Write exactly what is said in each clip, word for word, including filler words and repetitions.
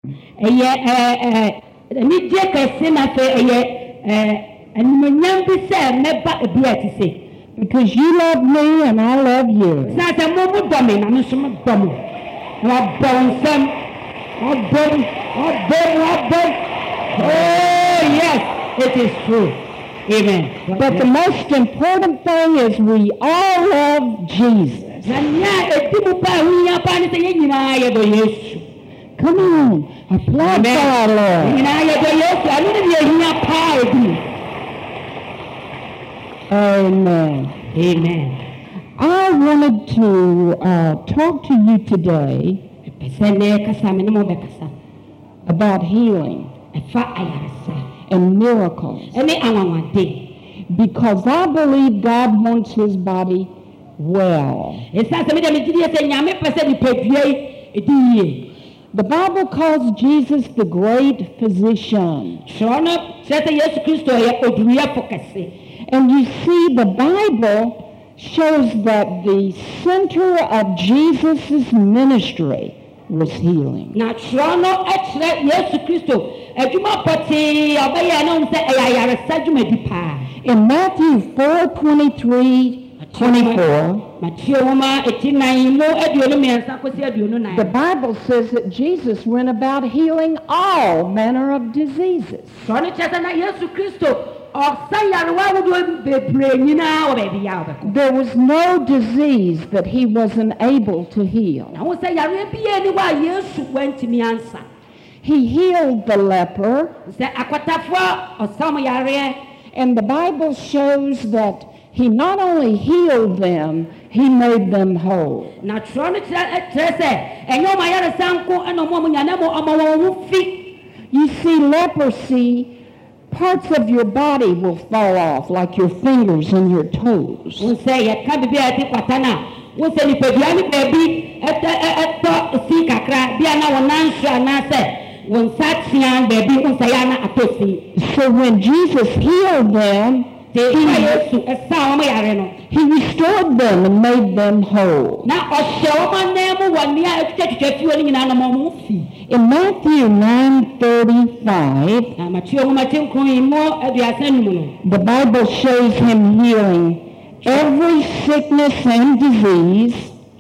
eh eh eh ni je kese na fe eh animonyam bi se meba ebi atise because you love me and I love you. Sa sa mo mo do me na me so mo do mo. Wa bon sam. Wa bon, wa bon, wa bon. Oh yes, it is true. Amen. But the most important thing is we all love Jesus. Come on, applaud God, Lord. Amen. Amen. I wanted to uh, talk to you today about healing and miracles, because I believe God wants his body well. The Bible calls Jesus the great physician. And you see, the Bible shows that the center of Jesus' ministry was healing. In Matthew four twenty-three, twenty-four, the Bible says that Jesus went about healing all manner of diseases. There was no disease that he wasn't able to heal. He healed the leper, and the Bible shows that he not only healed them, he made them whole. You see, leprosy, parts of your body will fall off, like your fingers and your toes. So when Jesus healed them, He, he restored them and made them whole. In Matthew nine thirty-five, the Bible shows him healing every sickness and disease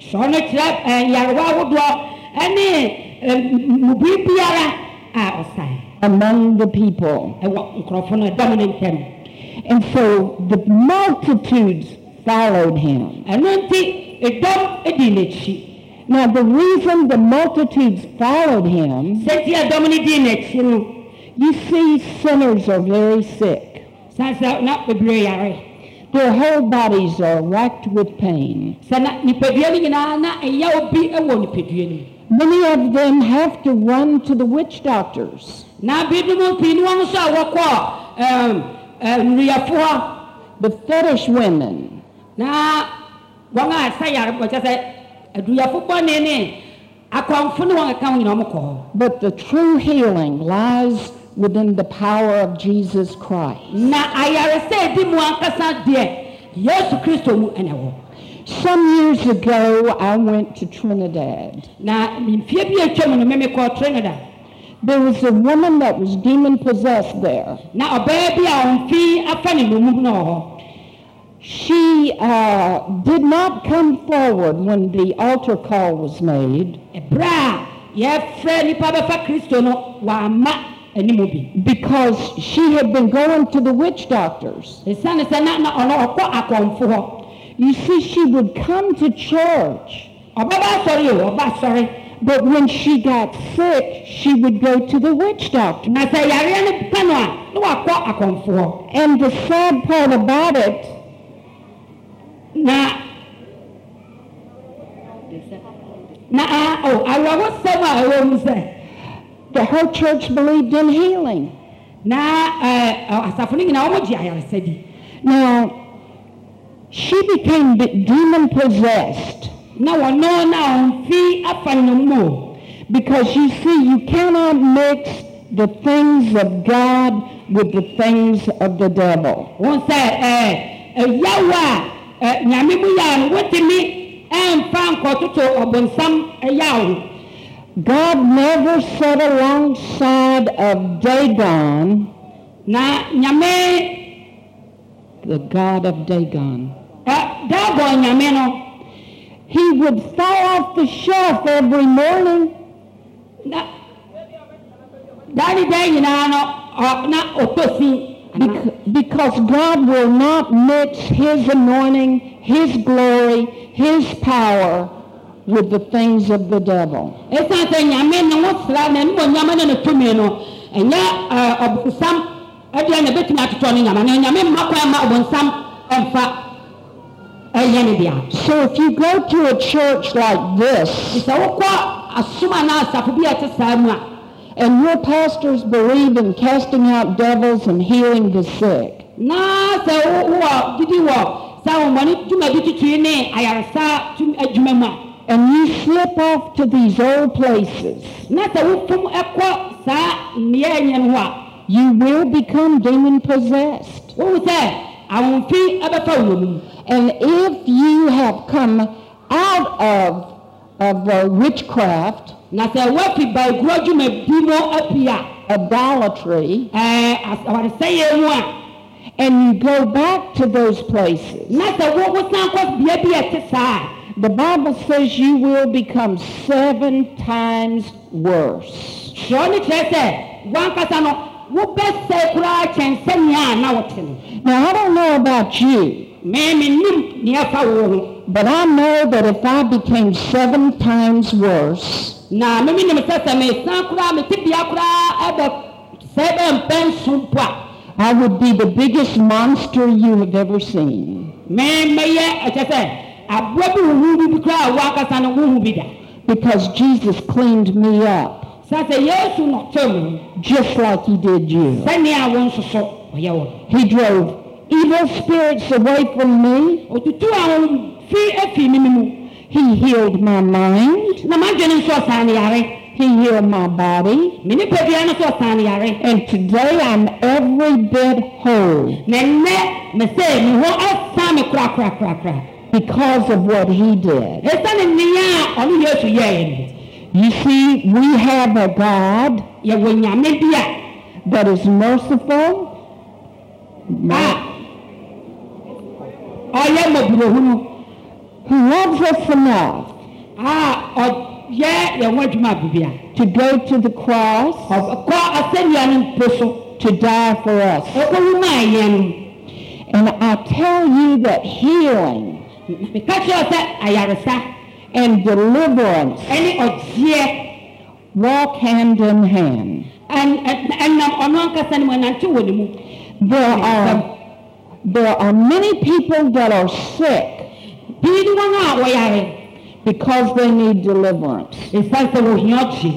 among the people. And so the multitudes followed him. Now the reason the multitudes followed him, you see, sinners are very sick. Their whole bodies are racked with pain. Many of them have to run to the witch doctors. The fetish women. But the true healing lies within the power of Jesus Christ. Some years ago, I went to Trinidad. There was a woman that was demon-possessed there. She uh, did not come forward when the altar call was made, because she had been going to the witch doctors. You see, she would come to church, but when she got sick, she would go to the witch doctor. And the sad part about it, Now, oh, I was somewhere. The her church believed in healing. Now, Now, she became demon possessed. Now, no, now, fee up and no more. Because you see, you cannot mix the things of God with the things of the devil. One said, eh, Yawa. God never sat alongside of Dagon, na nyame the god of Dagon. Dagon nyame no He would fall off the shelf every morning. na dani dai na no na otosi Bec- Because God will not mix His anointing, His glory, His power with the things of the devil. esa se nyame na wosra na no nyame na tumi no enya obusam adia na betumi atoto no nyame na nyame makwa ma obusam emfa eyene dia. So if you go to a church like this, isa wokọ asuma na asafo bi atesa mu a and your pastors believe in casting out devils and healing the sick, na se wo didi wo sa wo mani tuma bi tutu ne ayarsa tum adwuma mu a and you slip off to these old places, na se wo fum ekọ sa niye nyen ho a you will become demon possessed. wo se awonfi abefa wo mu. And if you have come out of of uh, witchcraft, na se wafi by grudguma bi no apia idolatry, eh aware say mu a and you go back to those places, na se wo wo san ko bia bi etesa the Bible says you will become seven times worse. so ni chese wan kasa no wo be se kura chensenia na wote. Now, I don't know about you, me me nim ni afa wo but I know that if I became seven times worse, na me me nim sese me san kura me tibia kura ebe seven pensun po I would be the biggest monster you have ever seen. me me ye chese abwabu wu bi kura wa kasa no wu bi da Because Jesus cleaned me up, sase yesu no tem just like He did you. sani a won soso oye wo He drove evil spirits away from me. otutu a won fi efi mi mu He healed my mind. na ma dwene so sani yare He healed my body. me ni pebia no so sani yare And today I'm every bit whole na ne me say me ho asa me kura kura kura kura because of what He did. esa ne nia onu yesu ye ye You see, we have a God ye wo nyame bia that is merciful, ah oye mo burohunu who loves us enough ah o ye ye wo adwuma bibia to go to the cross ko asenia ni poso to die for us. o ko ma ye no And I tell you that healing me ka che o se ayaresa and deliverance any ogie walk hand in hand. and and nam ono kasa ni mo nanti wo ni mu There are there are many people that are sick bi ni won a wo yare because they need deliverance. esa se wo hiochi.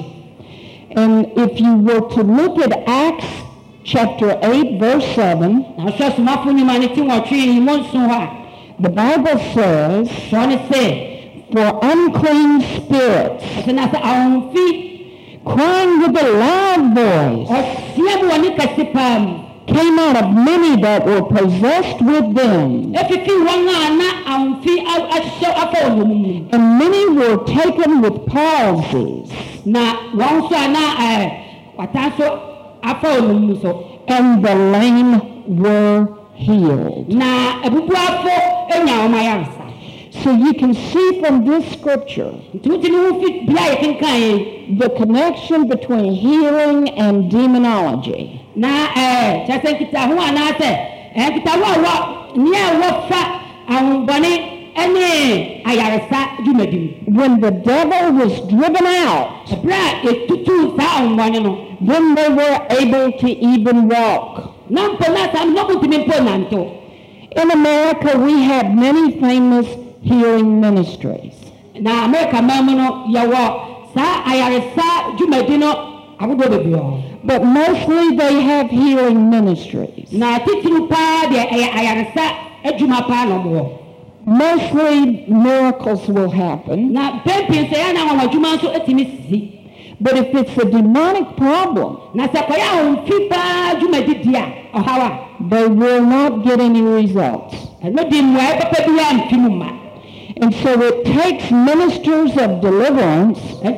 And if you were to look at Acts chapter eight verse seven, na so so ma funi ma ni ti wo twi ni mo nso ha the Bible says, so ni se for unclean spirits, esa na se awon fi crying with a loud voice, o sie mo ni kasi pam came out of many that were possessed with them, e fi fi won a na awon fi a so afa wo mu and many were taken with palsies, na won so na eh wata so afa wo mu so and the lame were healed. na ebubu afo enya o mayarsa. So you can see from this scripture tuti ni wo fi bia ye kan kan the connection between healing and demonology. na eh chase kita ho ana se eh kita wo wo ni e wo fa awon bone ene ayaresa jumadim When the devil was driven out, bra etutu sa awon bone no then they were able to even walk. na mpo na sa no butimi mpo nanto. In America, we have many famous healing ministries. na America mamu no ye wo sa ayaresa jumadi no abudo bebi o But mostly they have healing ministries. na titiru pa de ayaresa ejuma pa no mo Mostly miracles will happen. na pempin se ya na wa juma so etimi sisi. But if it's a demonic problem, na se ko ya on fipa jumadi dia o hawa they will not get any results. eno di mo e papa bi ya mfimu ma. And so it takes ministers of deliverance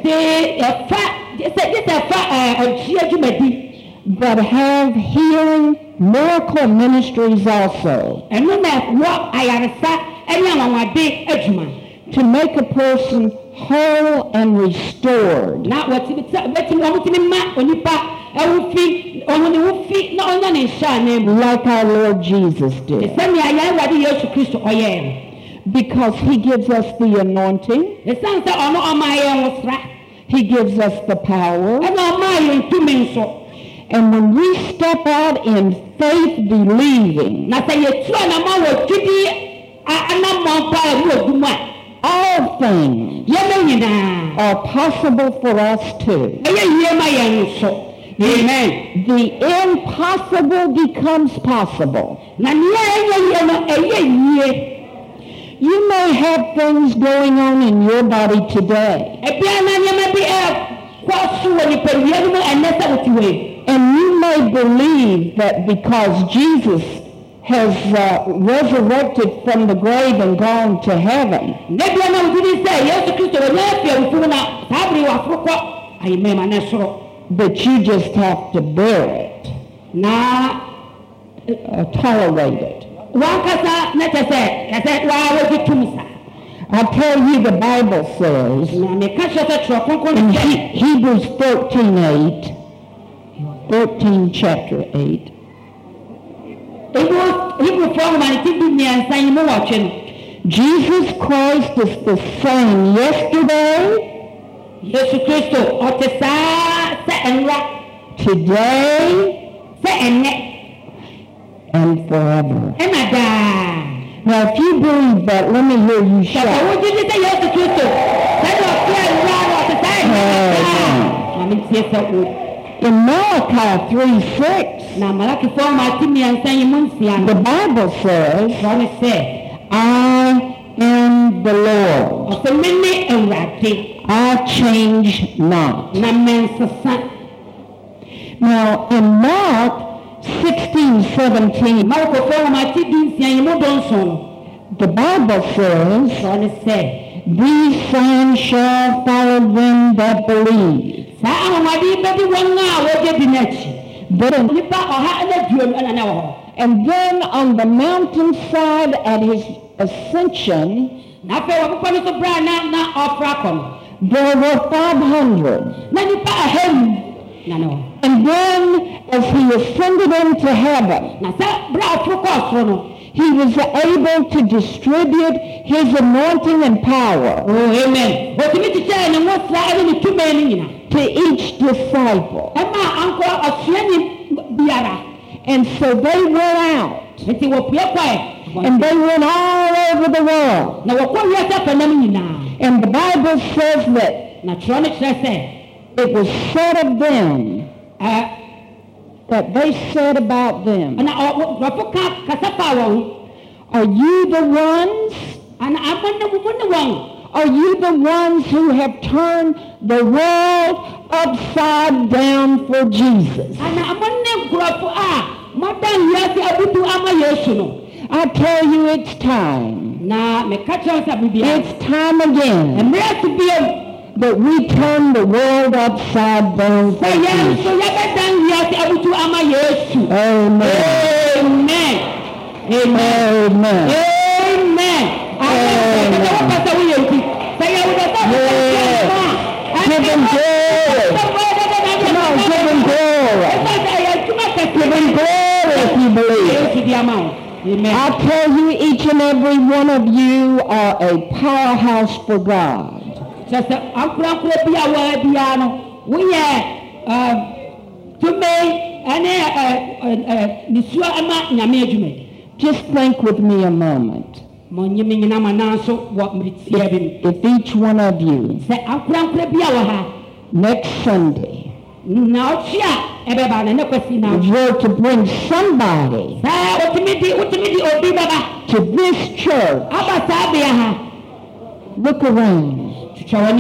that have healing miracle ministries also to make a person whole and restored. Like our Lord Jesus did. Because he gives us the anointing. He gives us the power. And when we step out in faith believing, all things are possible for us too. Amen. The impossible becomes possible. You may have things going on in your body today. And you may believe that because Jesus has uh, resurrected from the grave and gone to heaven, that you just have to bear it, uh, tolerate it. I tell you, the Bible says in he- Hebrews thirteen eight, thirteen chapter eight, Jesus Christ is the same yesterday, today, and forever. Now, if you believe that, let me hear you shout. In Malachi three six, the Bible says, I am the Lord. I change not. Now, in Mark sixteen seventeen, the Bible says, these signs shall follow them that believe. And then on the mountainside at his ascension, there were five hundred. And then as he ascended into heaven, he was able to distribute his anointing and power to each disciple. And so they went out. And they went all over the world. And the Bible says that it was said of them, that they said about them, are you the ones? Are you the ones who have turned the world upside down for Jesus? I tell you, it's time. It's time again that we turn the world upside down for Jesus. Amen. Amen. Amen. Amen. Amen. Give him glory. Come on, give him glory. Give him glory if you believe. I tell you, each and every one of you are a powerhouse for God. Just think with me a moment. If, if each one of you next Sunday were to bring somebody to this church, look around. Where,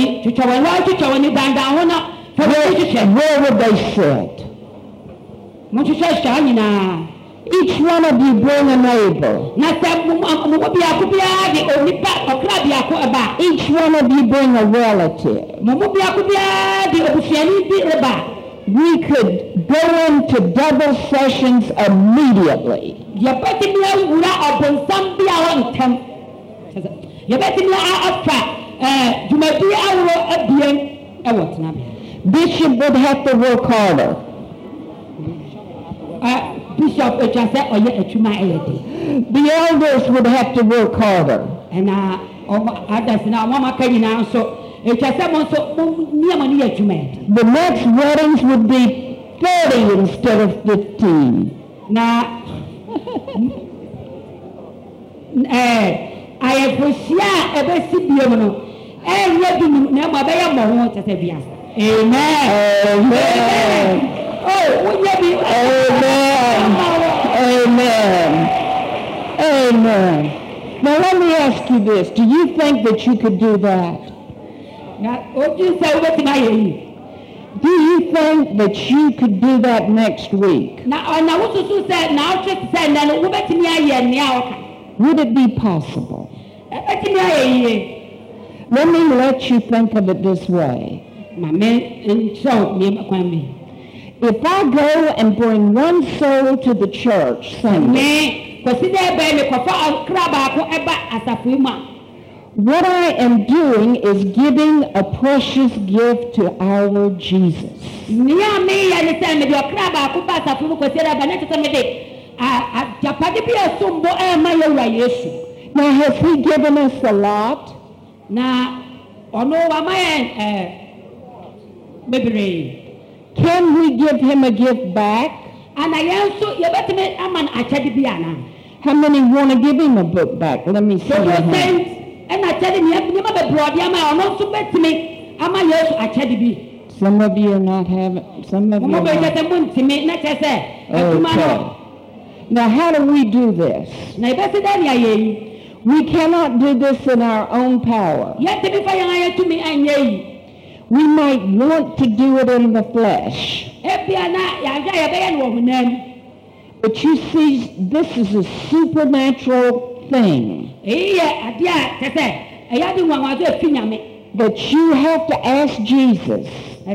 where would they sit? Each one of you bring a neighbor. Each one of you bring a relative. We could go into double sessions immediately. Bishop would have to work harder. Bishop, the elders would have to work harder. And others now, Mama Kayina, so the next weddings would be thirty instead of fifteen. Now, I appreciate a best beautiful. And what do you know about your mom to say? Amen. Amen. Oh, would you be? Amen. Amen. Amen. Now let me ask you this. Do you think that you could do that? Now, what do you say with my Do you think that you could do that next week? Now, now what you said, now just say, now, what do you Would it be possible? Let me let you think of it this way. If I go and bring one soul to the church Sunday, what I am doing is giving a precious gift to our Jesus. Now, has he given us a lot? Now, can we give him a gift back? And I also, you better make a man a chadibiana. How many want to give him a book back? Let me see. So and I tell him, you have never brought your man, or to bet me. Am I yes, a chadibi? Some of you are not having, some of you are not. Okay. Now, how do we do this? We cannot do this in our own power. We might want to do it in the flesh. But you see, this is a supernatural thing. That you have to ask Jesus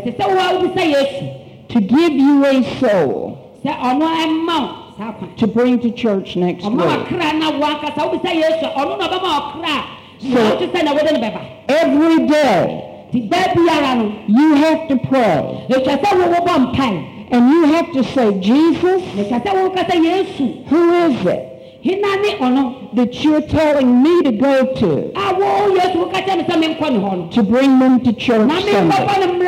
to give you a soul to bring to church next week. So every day you have to pray. And you have to say, Jesus, who is it that you're telling me to go to to bring them to church Sunday?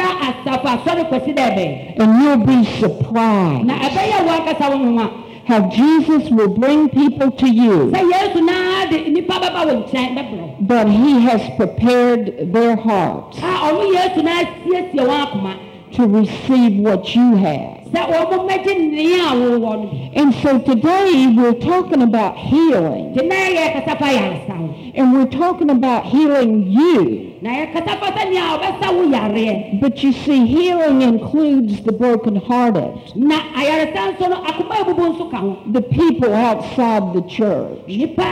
And you'll be surprised how Jesus will bring people to you. But he has prepared their hearts to receive what you have. And so today we're talking about healing. And we're talking about healing you. But you see, healing includes the brokenhearted, the people outside the church.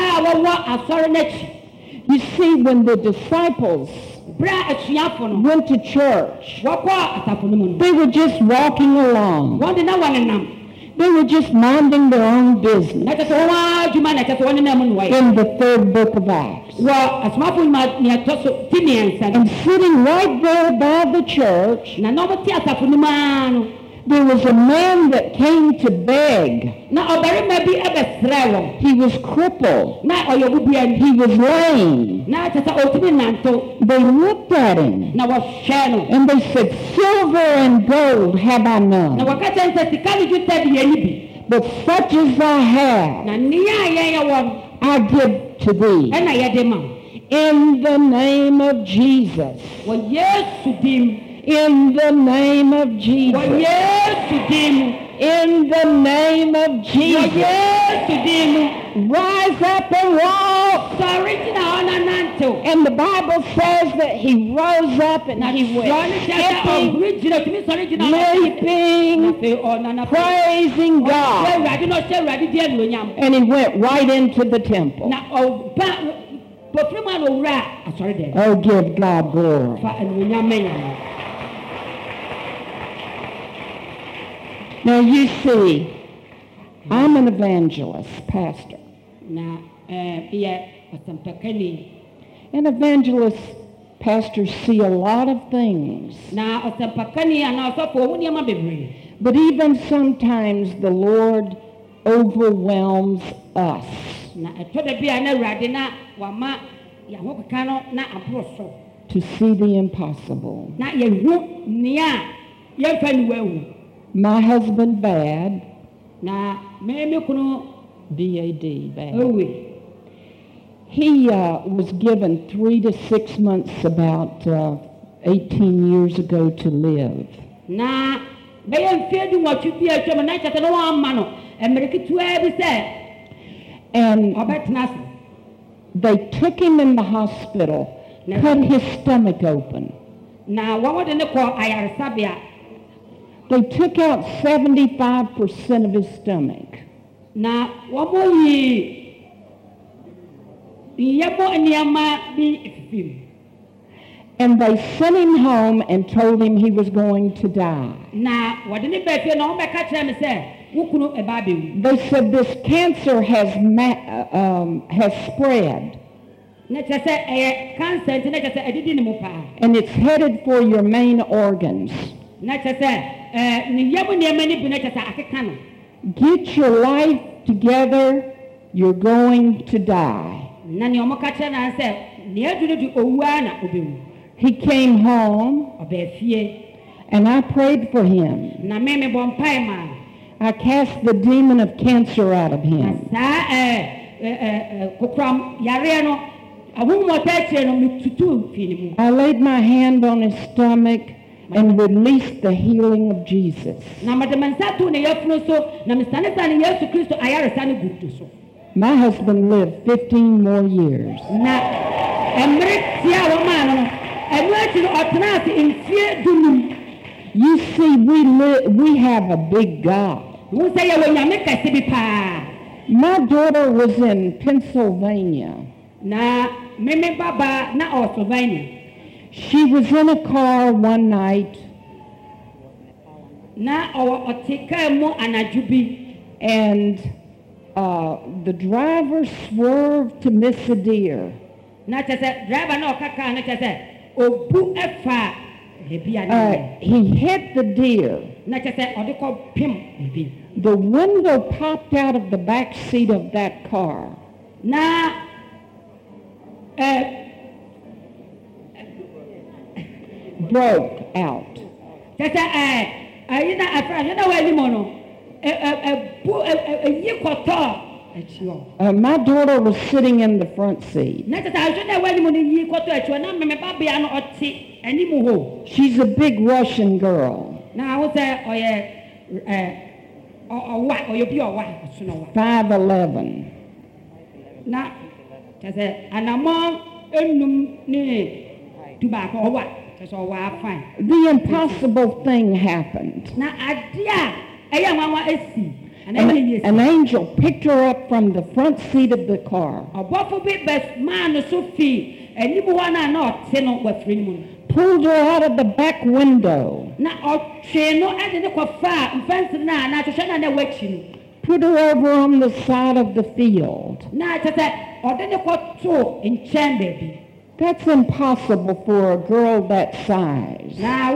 You see, when the disciples went to church, they were just walking along. They were just minding their own business. In the third book of Acts. And sitting right there by the church, there was a man that came to beg. He was crippled. He was lame. They looked at him and they said, silver and gold have I none, but such as I have I give to thee. In the name of Jesus. In the name of Jesus. In the name of Jesus. Rise up and walk. And the Bible says that he rose up and he went skipping, leaping, praising God. And he went right into the temple. Oh, give God glory. Now you see, I'm an evangelist, pastor. And evangelists, pastors see a lot of things. But even sometimes the Lord overwhelms us. To see the impossible. My husband, Bad, B A D, Bad, he uh, was given three to six months about uh, eighteen years ago to live. And they took him in the hospital, cut his stomach open. They took out seventy-five percent of his stomach. And they sent him home and told him he was going to die. They said this cancer has ma- um, has spread. And it's headed for your main organs. Get your life together, you're going to die. He came home, and I prayed for him. I cast the demon of cancer out of him. I laid my hand on his stomach and released the healing of Jesus. My husband lived fifteen more years. You see, we li- we have a big God. My daughter was in Pennsylvania. She was in a car one night, and uh, the driver swerved to miss a deer. Uh, he hit the deer. The window popped out of the back seat of that car. Broke out. Uh, my daughter was sitting in the front seat. She's a big Russian girl. five eleven. The impossible thing happened. An, an angel picked her up from the front seat of the car, pulled her out of the back window, put her over on the side of the field. That's impossible for a girl that size.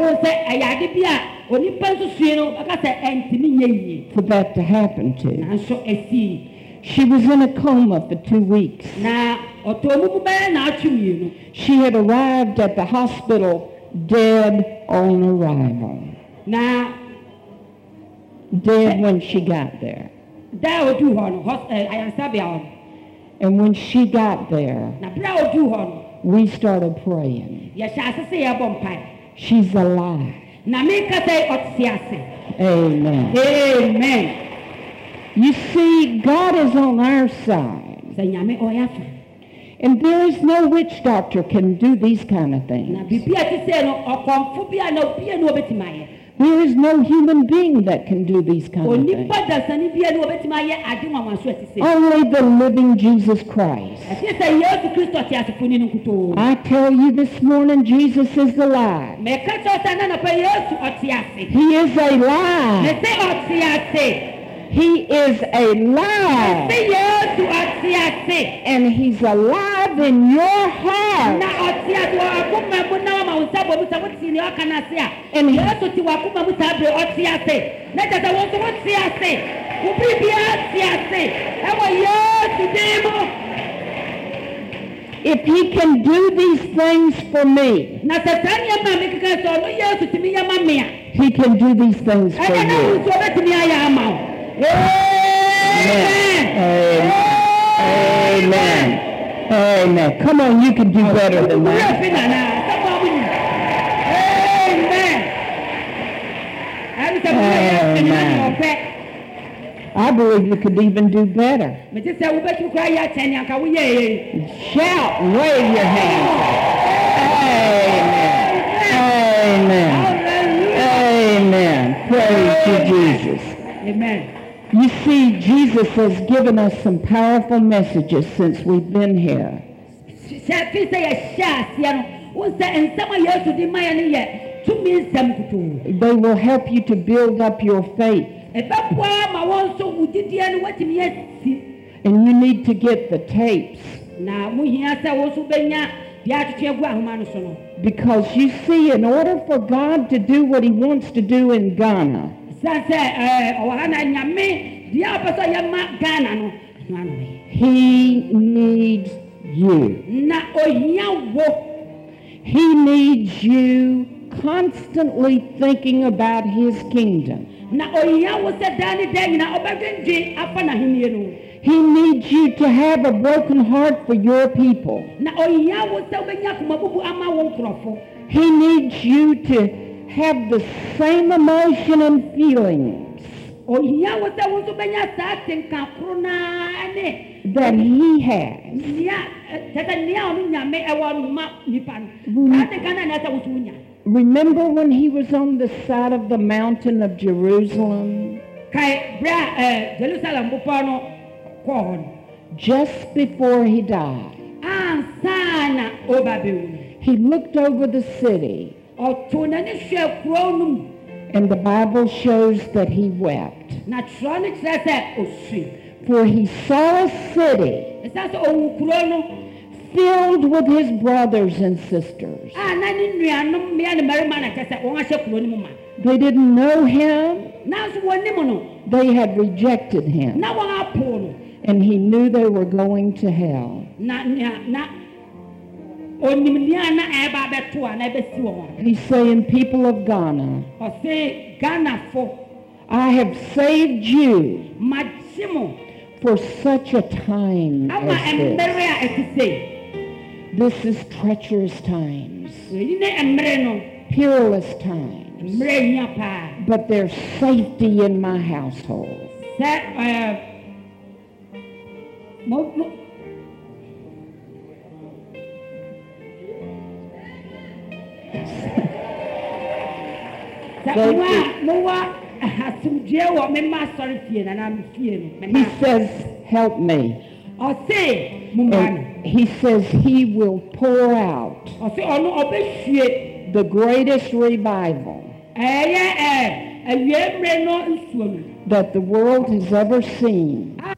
For that to happen to. She was in a coma for two weeks. She had arrived at the hospital dead on arrival. Dead when she got there. And when she got there, we started praying. She's alive. Amen. Amen. You see, God is on our side. And there is no witch doctor can do these kind of things. There is no human being that can do these kind of things. Only the living Jesus Christ. I tell you this morning, Jesus is alive. He is alive. He is alive. And he's alive in your heart. And he, if he can do these things for me, he can do these things for you. Amen. Amen. Amen. Come on, you can do better than that. Amen. I believe you could even do better. Shout and wave your hands. Amen. Amen. Amen. Praise to Jesus. Amen. You see, Jesus has given us some powerful messages since we've been here. They will help you to build up your faith. And you need to get the tapes. Because you see, in order for God to do what he wants to do in Ghana, he needs you. He needs you constantly thinking about his kingdom. He needs you to have a broken heart for your people. He needs you to have the same emotion and feelings that he has. Remember when he was on the side of the mountain of Jerusalem? Just before he died, he looked over the city, and the Bible shows that he wept. For he saw a city filled with his brothers and sisters. They didn't know him. They had rejected him. And he knew they were going to hell. He's saying, people of Ghana, I have saved you for such a time as this. This is treacherous times, peerless times, but there's safety in my household. He says, help me. And he says he will pour out the greatest revival that the world has ever seen